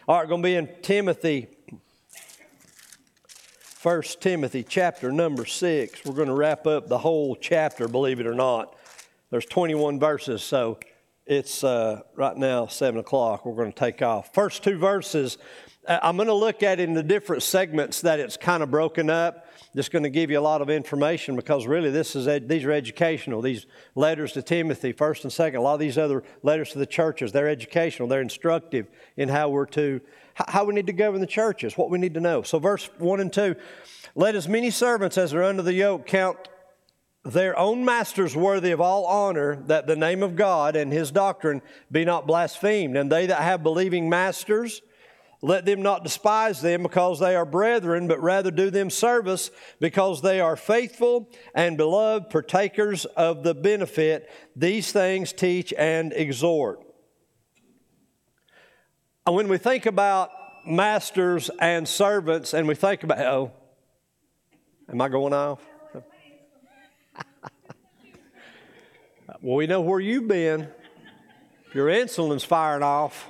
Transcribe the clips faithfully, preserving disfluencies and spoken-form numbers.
All right, going to be in Timothy, First Timothy chapter number six. We're going to wrap up the whole chapter, believe it or not. There's twenty-one verses, so it's uh, right now seven o'clock. We're going to take off. First two verses, I'm going to look at in the different segments that it's kind of broken up. Just going to give you a lot of information because really this is ed- these are educational. These letters to Timothy, first and second, a lot of these other letters to the churches, they're educational. They're instructive in how we're to, how we need to govern the churches, what we need to know. So verse one and two, let as many servants as are under the yoke count their own masters worthy of all honor, that the name of God and His doctrine be not blasphemed. And they that have believing masters, let them not despise them because they are brethren, but rather do them service because they are faithful and beloved partakers of the benefit. These things teach and exhort. And when we think about masters and servants, and we think about, oh, am I going off? Well, we know where you've been. Your insulin's firing off.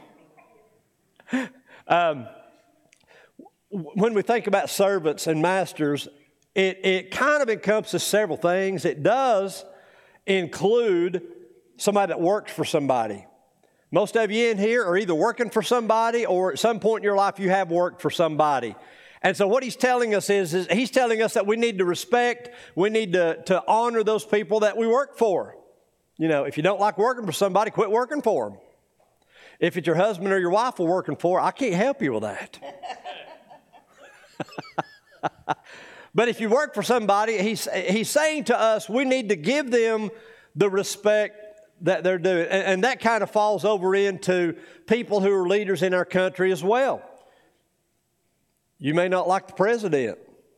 Um, when we think about servants and masters, it, it kind of encompasses several things. It does include somebody that works for somebody. Most of you in here are either working for somebody or at some point in your life you have worked for somebody. And so what he's telling us is, is he's telling us that we need to respect, we need to, to honor those people that we work for. You know, if you don't like working for somebody, quit working for them. If it's your husband or your wife we're working for, I can't help you with that. But if you work for somebody, he's, he's saying to us, we need to give them the respect that they're doing. And, and that kind of falls over into people who are leaders in our country as well. You may not like the president.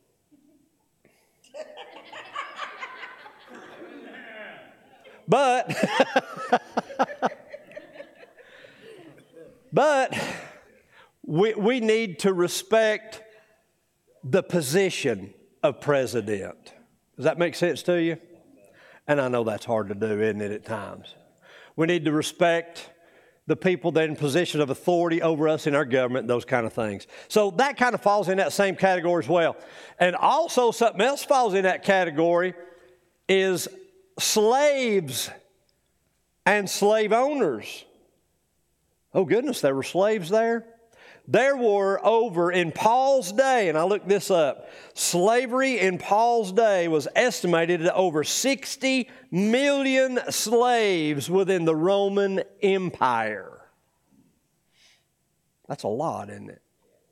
But... But we, we need to respect the position of president. Does that make sense to you? And I know that's hard to do, isn't it, at times? We need to respect the people that are in positions of authority over us in our government, those kind of things. So that kind of falls in that same category as well. And also something else falls in that category is slaves and slave owners. Oh, goodness, there were slaves there? There were over in Paul's day, and I looked this up, slavery in Paul's day was estimated at over sixty million slaves within the Roman Empire. That's a lot, isn't it?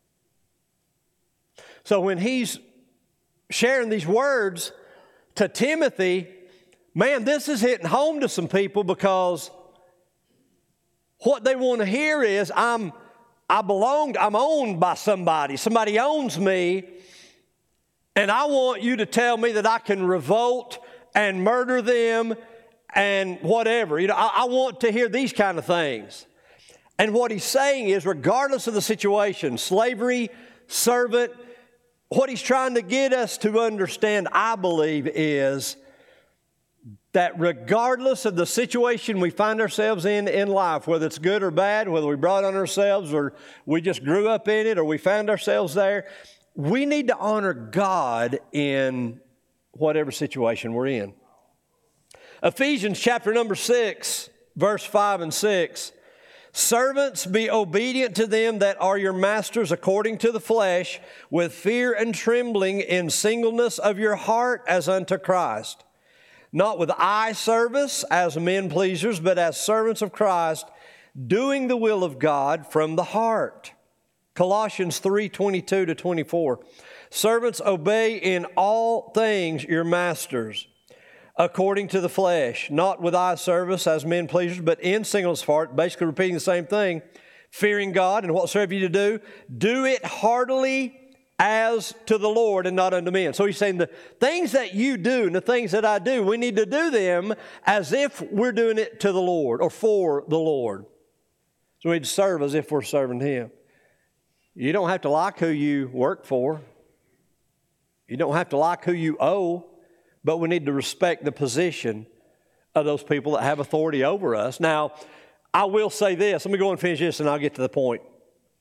So when he's sharing these words to Timothy, man, this is hitting home to some people because what they want to hear is, I'm, I belong, I'm owned by somebody. Somebody owns me, and I want you to tell me that I can revolt and murder them and whatever. You know, I, I want to hear these kind of things. And what he's saying is, regardless of the situation, slavery, servant, what he's trying to get us to understand, I believe, is that regardless of the situation we find ourselves in in life, whether it's good or bad, whether we brought on ourselves or we just grew up in it or we found ourselves there, we need to honor God in whatever situation we're in. Ephesians chapter number six, verse five and six. Servants, be obedient to them that are your masters according to the flesh, with fear and trembling in singleness of your heart as unto Christ. Not with eye service as men pleasers, but as servants of Christ, doing the will of God from the heart. Colossians three, twenty-two to twenty-four. Servants, obey in all things your masters, according to the flesh, not with eye service as men pleasers, but in singleness of heart, basically repeating the same thing, fearing God, and whatsoever you do, do it heartily as to the Lord and not unto men. So he's saying the things that you do and the things that I do, we need to do them as if we're doing it to the Lord or for the Lord. So we need to serve as if we're serving Him. You don't have to like who you work for. You don't have to like who you owe, but we need to respect the position of those people that have authority over us. Now, I will say this. Let me go and finish this and I'll get to the point.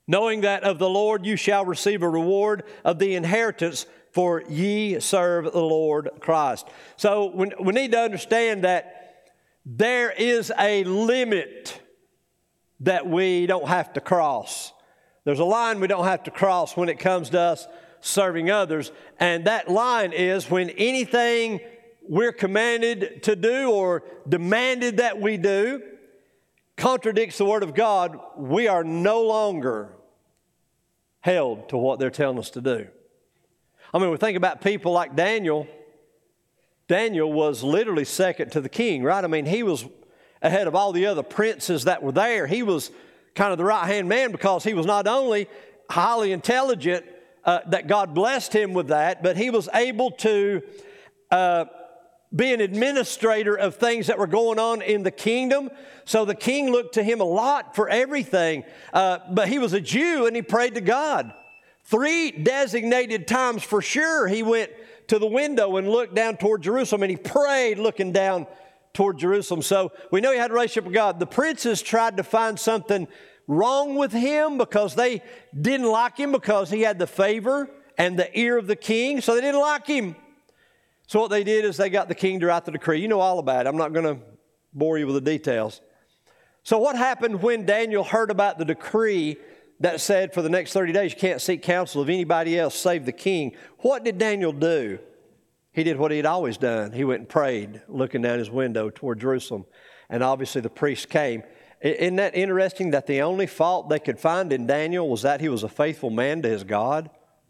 knowing that of the Lord you shall receive a reward of the inheritance, for ye serve the Lord Christ. So we, we need to understand that there is a limit that we don't have to cross. There's a line we don't have to cross when it comes to us serving others, and that line is when anything we're commanded to do or demanded that we do contradicts the Word of God, we are no longer held to what they're telling us to do. I mean, we think about people like Daniel. Daniel was literally second to the king, right? I mean, he was ahead of all the other princes that were there. He was kind of the right-hand man because he was not only highly intelligent, uh, that God blessed him with that, but he was able to uh, be an administrator of things that were going on in the kingdom. So the king looked to him a lot for everything. Uh, but he was a Jew and he prayed to God. Three designated times for sure he went to the window and looked down toward Jerusalem, and he prayed looking down toward Jerusalem. So we know he had a relationship with God. The princes tried to find something wrong with him because they didn't like him because he had the favor and the ear of the king, so they didn't like him. So what they did is they got the king to write the decree. You know all about it. I'm not going to bore you with the details. So what happened when Daniel heard about the decree that said for the next thirty days you can't seek counsel of anybody else save the king? What did Daniel do? He did what he had always done. He went and prayed, looking down his window toward Jerusalem. And obviously the priest came. Isn't that interesting that the only fault they could find in Daniel was that he was a faithful man to his God?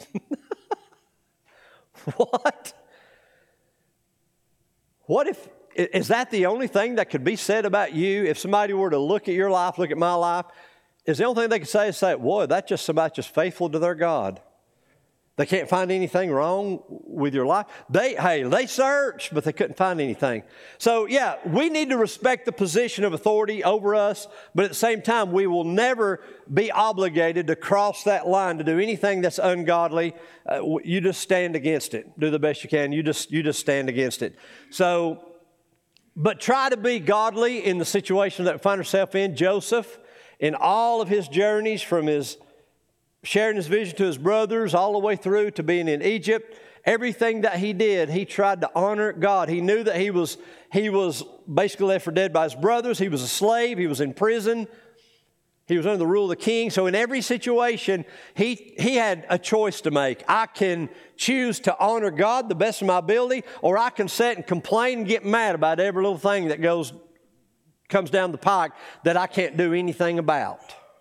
What? What if, is that the only thing that could be said about you? If somebody were to look at your life, look at my life, is the only thing they could say is say, boy, that's just somebody just faithful to their God. They can't find anything wrong with your life. They, hey, they searched, but they couldn't find anything. So, yeah, we need to respect the position of authority over us, but at the same time, we will never be obligated to cross that line to do anything that's ungodly. Uh, you just stand against it. Do the best you can. You just, you just stand against it. So, but try to be godly in the situation that we find ourselves in. Joseph, in all of his journeys from his sharing his vision to his brothers, all the way through to being in Egypt. Everything that he did, he tried to honor God. He knew that he was, he was basically left for dead by his brothers. He was a slave. He was in prison. He was under the rule of the king. So in every situation, he, he had a choice to make. I can choose to honor God the best of my ability, or I can sit and complain and get mad about every little thing that goes, comes down the pike that I can't do anything about.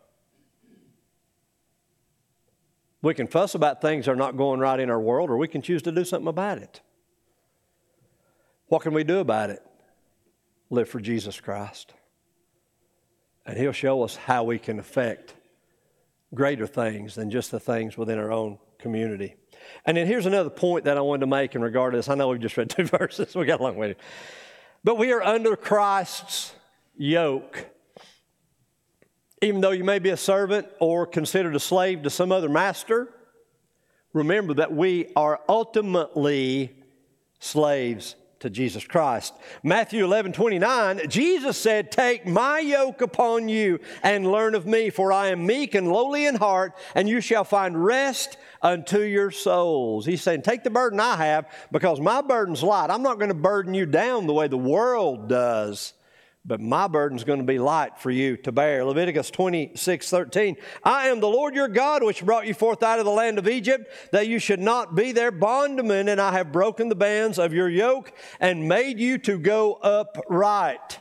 We can fuss about things that are not going right in our world, or we can choose to do something about it. What can we do about it? Live for Jesus Christ. And He'll show us how we can affect greater things than just the things within our own community. And then here's another point that I wanted to make in regard to this. I know we've just read two verses. We got a long way. But we are under Christ's yoke. Even though you may be a servant or considered a slave to some other master, remember that we are ultimately slaves to Jesus Christ. Matthew eleven twenty-nine, Jesus said, "Take my yoke upon you and learn of me, for I am meek and lowly in heart, and you shall find rest unto your souls." He's saying, take the burden I have, because my burden's light. I'm not going to burden you down the way the world does, but my burden's going to be light for you to bear. Leviticus twenty-six thirteen, "I am the Lord your God, which brought you forth out of the land of Egypt, that you should not be their bondmen, and I have broken the bands of your yoke and made you to go upright."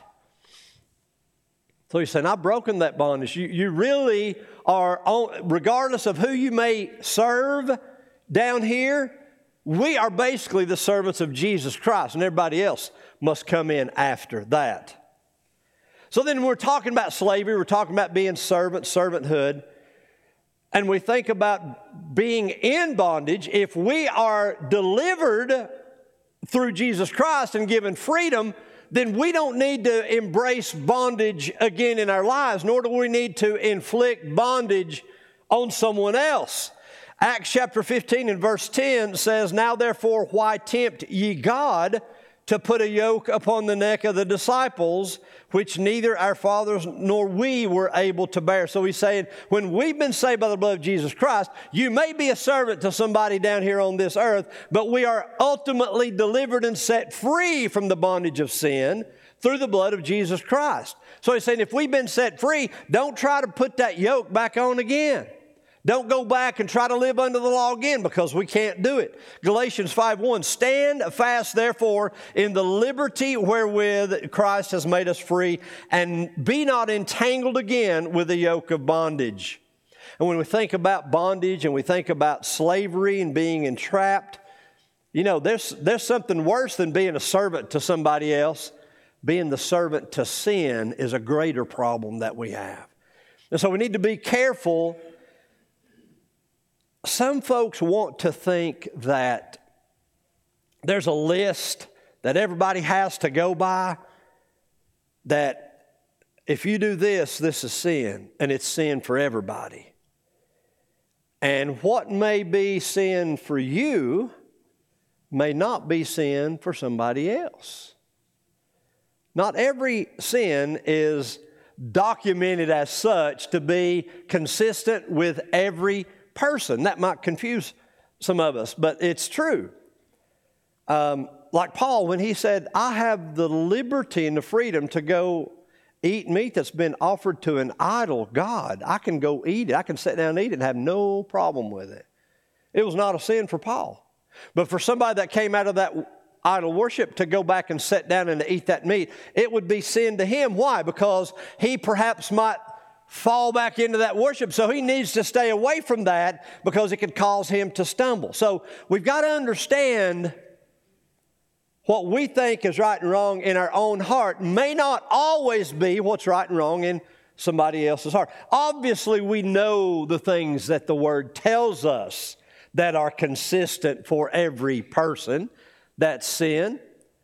So he's saying, I've broken that bondage. You, you really are, on, regardless of who you may serve down here, we are basically the servants of Jesus Christ, and everybody else must come in after that. So then we're talking about slavery, we're talking about being servant, servanthood, and we think about being in bondage. If we are delivered through Jesus Christ and given freedom, then we don't need to embrace bondage again in our lives, nor do we need to inflict bondage on someone else. Acts chapter fifteen and verse ten says, "Now therefore why tempt ye God to put a yoke upon the neck of the disciples, which neither our fathers nor we were able to bear. So he's saying, when we've been saved by the blood of Jesus Christ, you may be a servant to somebody down here on this earth, but we are ultimately delivered and set free from the bondage of sin through the blood of Jesus Christ. So he's saying, if we've been set free, don't try to put that yoke back on again. Don't go back and try to live under the law again, because we can't do it. Galatians five one, stand fast therefore in the liberty wherewith Christ has made us free, and be not entangled again with the yoke of bondage. And when we think about bondage and we think about slavery and being entrapped, you know, there's, there's something worse than being a servant to somebody else. Being the servant to sin is a greater problem that we have. And so we need to be careful. Some folks want to think that there's a list that everybody has to go by, that if you do this, this is sin, and it's sin for everybody. And what may be sin for you may not be sin for somebody else. Not every sin is documented as such to be consistent with every person. That might confuse some of us, but it's true. Um, like Paul, when he said, I have the liberty and the freedom to go eat meat that's been offered to an idol god. I can go eat it. I can sit down and eat it and have no problem with it. It was not a sin for Paul. But for somebody that came out of that idol worship to go back and sit down and to eat that meat, it would be sin to him. Why? Because he perhaps might fall back into that worship. So he needs to stay away from that, because it could cause him to stumble. So we've got to understand what we think is right and wrong in our own heart may not always be what's right and wrong in somebody else's heart. Obviously, we know the things that the Word tells us that are consistent for every person. That's sin.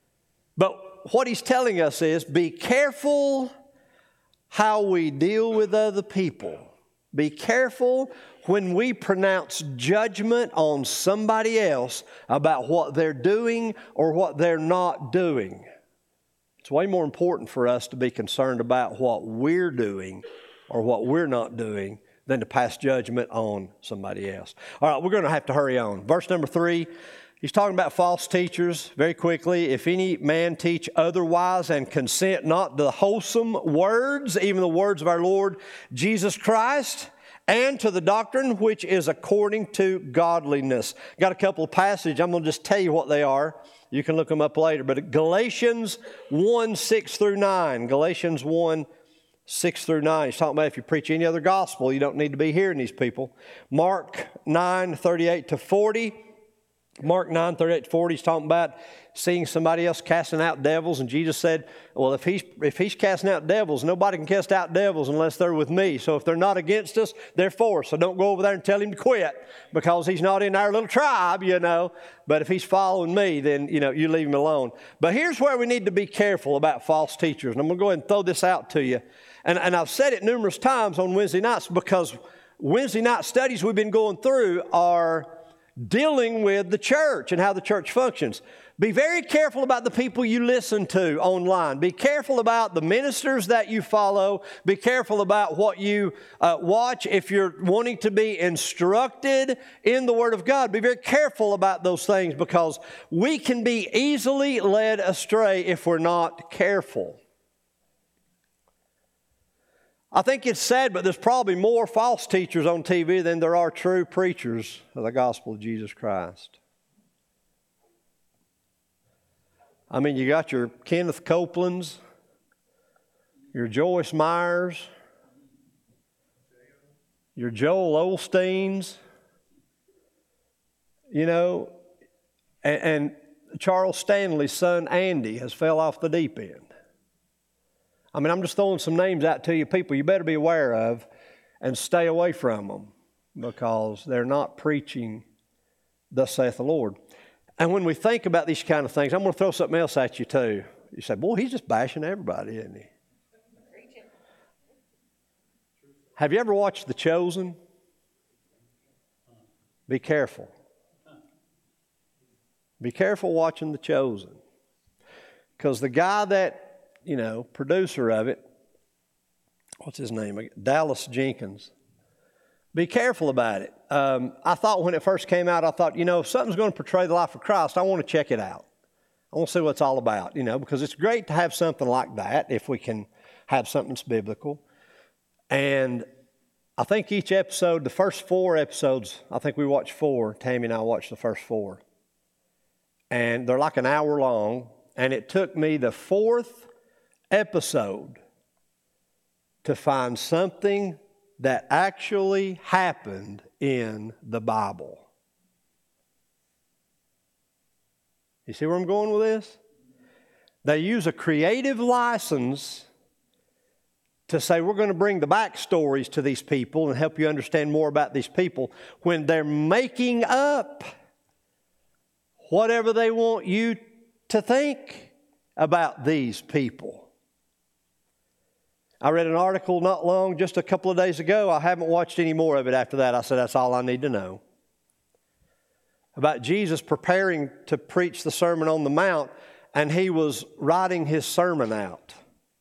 But what he's telling us is, be careful how we deal with other people. Be careful when we pronounce judgment on somebody else about what they're doing or what they're not doing. It's way more important for us to be concerned about what we're doing or what we're not doing than to pass judgment on somebody else. All right, we're going to have to hurry on. Verse number three. He's talking about false teachers very quickly. If any man teach otherwise and consent not to the wholesome words, even the words of our Lord Jesus Christ, and to the doctrine which is according to godliness. Got a couple of passages. I'm going to just tell you what they are. You can look them up later. But Galatians one, six through nine. Galatians one, six through nine. He's talking about if you preach any other gospel, you don't need to be hearing these people. Mark nine, thirty-eight to forty. Mark nine, thirty-eight to forty, he's talking about seeing somebody else casting out devils. And Jesus said, well, if he's, if he's casting out devils, nobody can cast out devils unless they're with me. So if they're not against us, they're for us. So don't go over there and tell him to quit, because he's not in our little tribe, you know. But if he's following me, then, you know, you leave him alone. But here's where we need to be careful about false teachers. And I'm going to go ahead and throw this out to you. And, and I've said it numerous times on Wednesday nights, because Wednesday night studies we've been going through are dealing with the church and how the church functions. Be very careful about the people you listen to online. Be careful about the ministers that you follow. Be careful about what you uh, watch. If you're wanting to be instructed in the Word of God, be very careful about those things, because we can be easily led astray if we're not careful. I think it's sad, but there's probably more false teachers on T V than there are true preachers of the gospel of Jesus Christ. I mean, you got your Kenneth Copelands, your Joyce Myers, your Joel Osteens, you know, and, and Charles Stanley's son Andy has fell off the deep end. I mean, I'm just throwing some names out to you, people you better be aware of and stay away from them, because they're not preaching thus saith the Lord. And when we think about these kind of things, I'm going to throw something else at you too. You say, boy, he's just bashing everybody, isn't he? Have you ever watched The Chosen? Be careful. Be careful watching The Chosen. because the guy that, you know, producer of it, what's his name? Dallas Jenkins. Be careful about it. Um, I thought when it first came out, I thought, you know, if something's going to portray the life of Christ, I want to check it out. I want to see what it's all about, you know, because it's great to have something like that if we can have something that's biblical. And I think each episode, the first four episodes, I think we watched four. Tammy and I watched the first four. And they're like an hour long. And it took me the fourth episode to find something that actually happened in the Bible. You see where I'm going with this? They use a creative license to say we're going to bring the backstories to these people and help you understand more about these people when they're making up whatever they want you to think about these people. I read an article not long, just a couple of days ago. I haven't watched any more of it after that. I said, that's all I need to know. About Jesus preparing to preach the Sermon on the Mount, and he was writing his sermon out.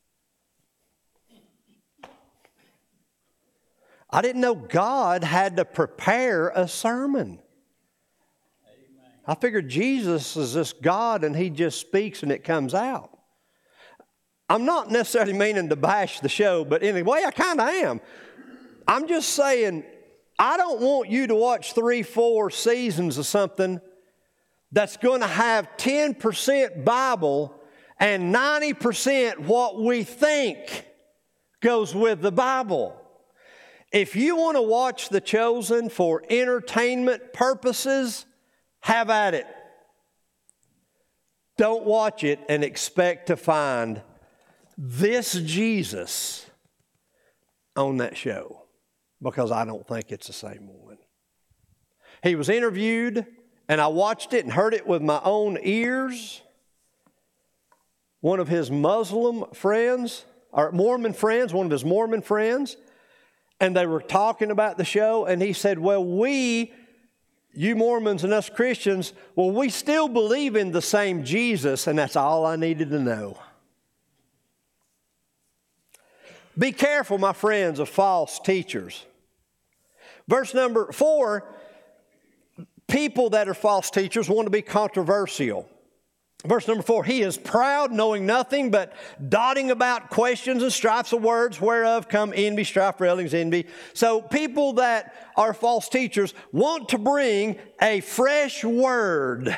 I didn't know God had to prepare a sermon. Amen. I figured Jesus is this God and he just speaks and it comes out. I'm not necessarily meaning to bash the show, but in a way I kind of am. I'm just saying, I don't want you to watch three, four seasons of something that's going to have ten percent Bible and ninety percent what we think goes with the Bible. If you want to watch The Chosen for entertainment purposes, have at it. Don't watch it and expect to find this Jesus on that show, because I don't think it's the same one. He was interviewed, and I watched it and heard it with my own ears. One of his Muslim friends, or Mormon friends, one of his Mormon friends, and they were talking about the show, and he said, well, we, you Mormons and us Christians, well, we still believe in the same Jesus, and that's all I needed to know. Be careful, my friends, of false teachers. Verse number four, people that are false teachers want to be controversial. Verse number four, he is proud, knowing nothing, but dotting about questions and strifes of words, whereof come envy, strife, railings, envy. So people that are false teachers want to bring a fresh word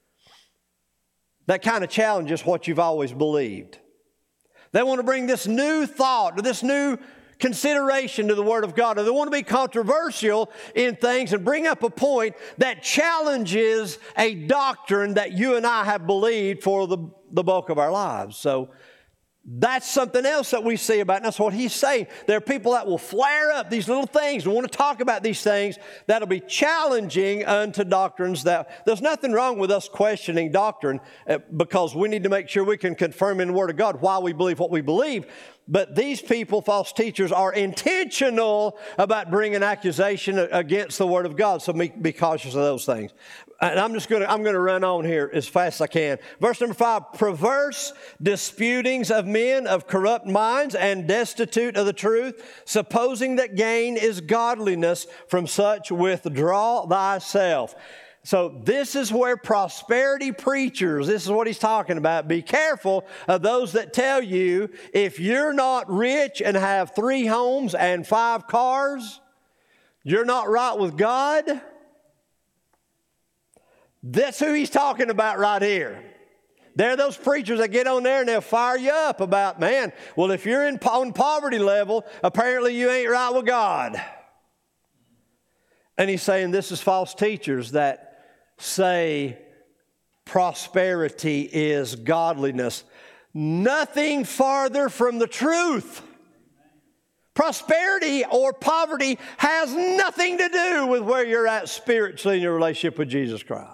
that kind of challenges what you've always believed. They want to bring this new thought, or this new consideration to the Word of God. Or they want to be controversial in things and bring up a point that challenges a doctrine that you and I have believed for the, the bulk of our lives. So that's something else that we see about, and that's what he's saying. There are people that will flare up these little things and want to talk about these things that'll be challenging unto doctrines. That there's nothing wrong with us questioning doctrine, uh, because we need to make sure we can confirm in the Word of God why we believe what we believe. But these people, false teachers, are intentional about bringing accusation against the Word of God. So be cautious of those things. And I'm just going to, I'm going to run on here as fast as I can. Verse number five, perverse disputings of men of corrupt minds and destitute of the truth, supposing that gain is godliness, from such withdraw thyself. So this is where prosperity preachers, this is what he's talking about. Be careful of those that tell you if you're not rich and have three homes and five cars, you're not right with God. That's who he's talking about right here. There are those preachers that get on there and they'll fire you up about, man, well, if you're in on poverty level, apparently you ain't right with God. And he's saying this is false teachers that say prosperity is godliness. Nothing farther from the truth. Prosperity or poverty has nothing to do with where you're at spiritually in your relationship with Jesus Christ.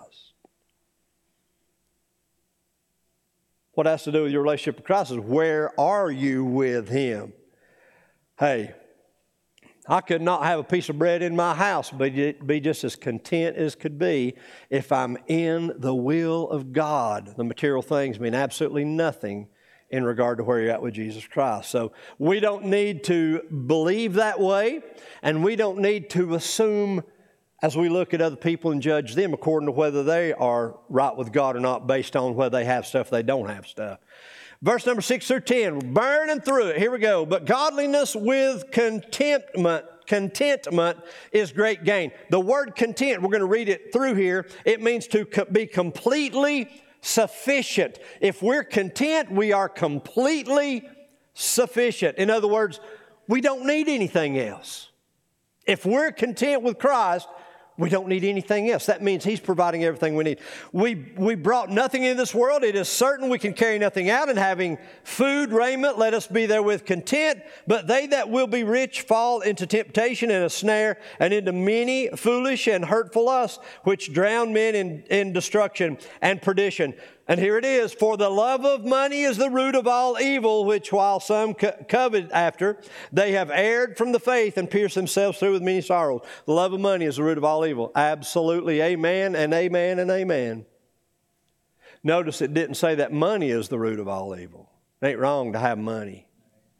What has to do with your relationship with Christ is where are you with Him? Hey, I could not have a piece of bread in my house, but be just as content as could be if I'm in the will of God. The material things mean absolutely nothing in regard to where you're at with Jesus Christ. So we don't need to believe that way, and we don't need to assume as we look at other people and judge them according to whether they are right with God or not, based on whether they have stuff, they don't have stuff. Verse number six through ten, burning through it. Here we go. But godliness with contentment, contentment is great gain. The word content, we're going to read it through here. It means to co- be completely sufficient. If we're content, we are completely sufficient. In other words, we don't need anything else. If we're content with Christ, we don't need anything else. That means He's providing everything we need. We, we brought nothing into this world. It is certain we can carry nothing out. And having food, raiment, let us be therewith content. But they that will be rich fall into temptation and a snare, and into many foolish and hurtful lusts, which drown men in, in destruction and perdition. And here it is, for the love of money is the root of all evil, which while some co- covet after, they have erred from the faith and pierced themselves through with many sorrows. The love of money is the root of all evil. Absolutely, amen and amen and amen. Notice it didn't say that money is the root of all evil. It ain't wrong to have money.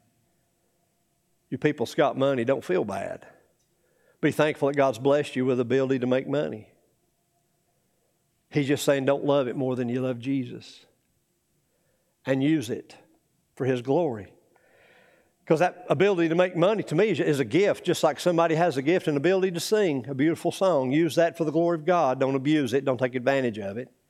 You people that's got money, don't feel bad. Be thankful that God's blessed you with the ability to make money. He's just saying don't love it more than you love Jesus. And use it for His glory. Because that ability to make money to me is, is a gift, just like somebody has a gift and ability to sing a beautiful song. Use that for the glory of God. Don't abuse it. Don't take advantage of it.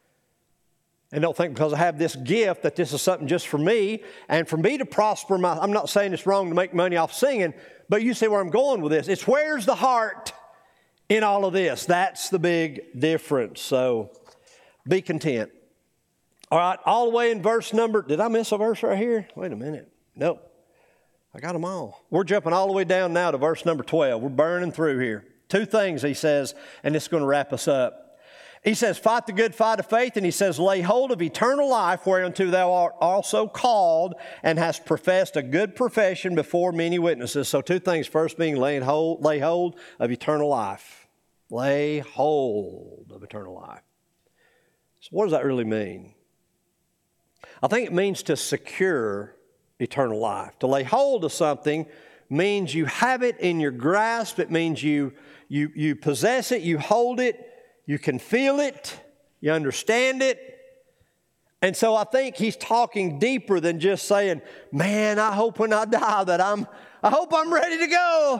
And don't think because I have this gift that this is something just for me. And for me to prosper, my, I'm not saying it's wrong to make money off singing, but you see where I'm going with this. It's where's the heart in all of this. That's the big difference. So be content. All right, all the way in verse number, did I miss a verse right here? Wait a minute. Nope. I got them all. We're jumping all the way down now to verse number twelve. We're burning through here. Two things he says, and it's going to wrap us up. He says, fight the good fight of faith, and he says, lay hold of eternal life, whereunto thou art also called, and hast professed a good profession before many witnesses. So two things. First being lay hold, lay hold of eternal life. Lay hold of eternal life. So what does that really mean? I think it means to secure eternal life. To lay hold of something means you have it in your grasp. It means you, you, you possess it, you hold it, you can feel it, you understand it. And so I think he's talking deeper than just saying, man, I hope when I die that I'm, I hope I'm ready to go.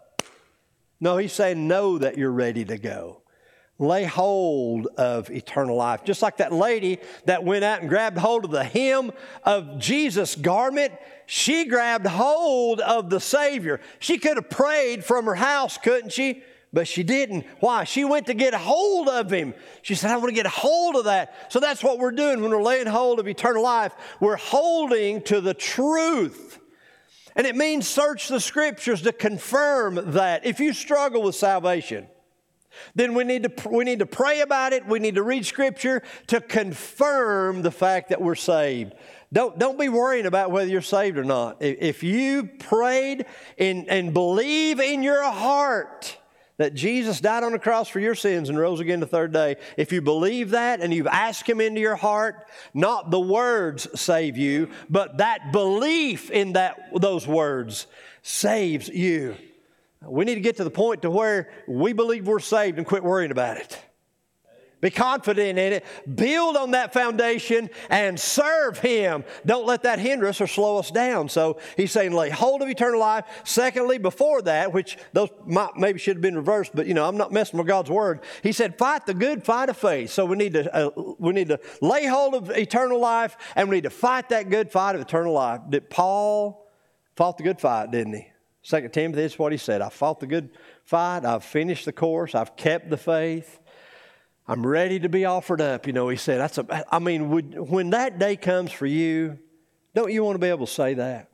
No, he's saying know that you're ready to go. Lay hold of eternal life. Just like that lady that went out and grabbed hold of the hem of Jesus' garment, she grabbed hold of the Savior. She could have prayed from her house, couldn't she? But she didn't. Why? She went to get a hold of Him. She said, I want to get a hold of that. So that's what we're doing when we're laying hold of eternal life. We're holding to the truth. And it means search the Scriptures to confirm that. If you struggle with salvation, then we need to we need to pray about it. We need to read Scripture to confirm the fact that we're saved. Don't, don't be worrying about whether you're saved or not. If you prayed and, and believe in your heart that Jesus died on the cross for your sins and rose again the third day, if you believe that and you've asked Him into your heart, not the words save you, but that belief in that those words saves you. We need to get to the point to where we believe we're saved and quit worrying about it. Be confident in it. Build on that foundation and serve Him. Don't let that hinder us or slow us down. So he's saying lay hold of eternal life. Secondly, before that, which those might, maybe should have been reversed, but you know, I'm not messing with God's Word. He said fight the good fight of faith. So we need to uh, we need to lay hold of eternal life, and we need to fight that good fight of eternal life. Did Paul fought the good fight, didn't he? Second Timothy, that's what he said. I fought the good fight. I've finished the course. I've kept the faith. I'm ready to be offered up. You know, he said, that's a, I mean, would, when that day comes for you, don't you want to be able to say that?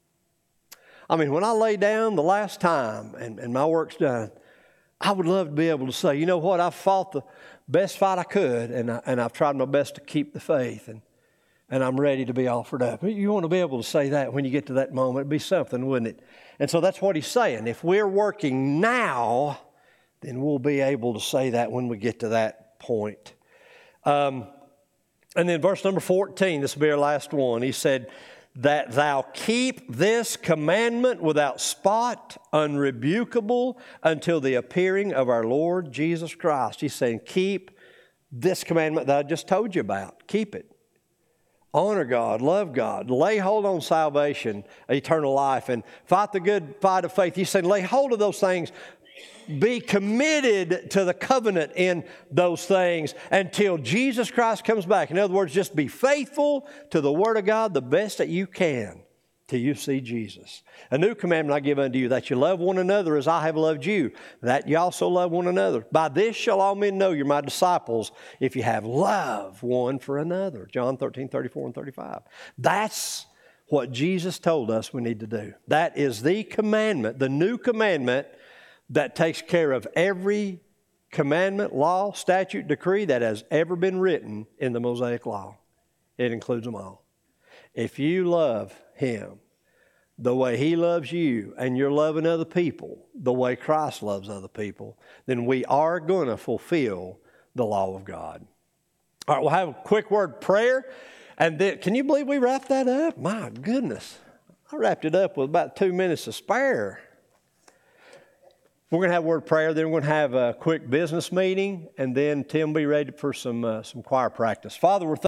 I mean, when I lay down the last time and, and my work's done, I would love to be able to say, you know what, I've fought the best fight I could, and, I, and I've tried my best to keep the faith. And, and I'm ready to be offered up. You want to be able to say that when you get to that moment. It'd be something, wouldn't it? And so that's what he's saying. If we're working now, then we'll be able to say that when we get to that point. Um, and then verse number fourteen, this will be our last one. He said, that thou keep this commandment without spot, unrebukable, until the appearing of our Lord Jesus Christ. He's saying, keep this commandment that I just told you about. Keep it. Honor God, love God, lay hold on salvation, eternal life, and fight the good fight of faith. He's saying, lay hold of those things. Be committed to the covenant in those things until Jesus Christ comes back. In other words, just be faithful to the Word of God the best that you can till you see Jesus. A new commandment I give unto you, that you love one another as I have loved you, that you also love one another. By this shall all men know you're my disciples, if you have love one for another. John thirteen, thirty-four and thirty-five. That's what Jesus told us we need to do. That is the commandment, the new commandment, that takes care of every commandment, law, statute, decree that has ever been written in the Mosaic Law. It includes them all. If you love Him the way He loves you, and you're loving other people the way Christ loves other people, then we are going to fulfill the law of God. All right, we'll have a quick word of prayer. And then, can you believe we wrapped that up? My goodness. I wrapped it up with about two minutes to spare. We're going to have a word of prayer, then we're going to have a quick business meeting, and then Tim will be ready for some uh, some choir practice. Father, we're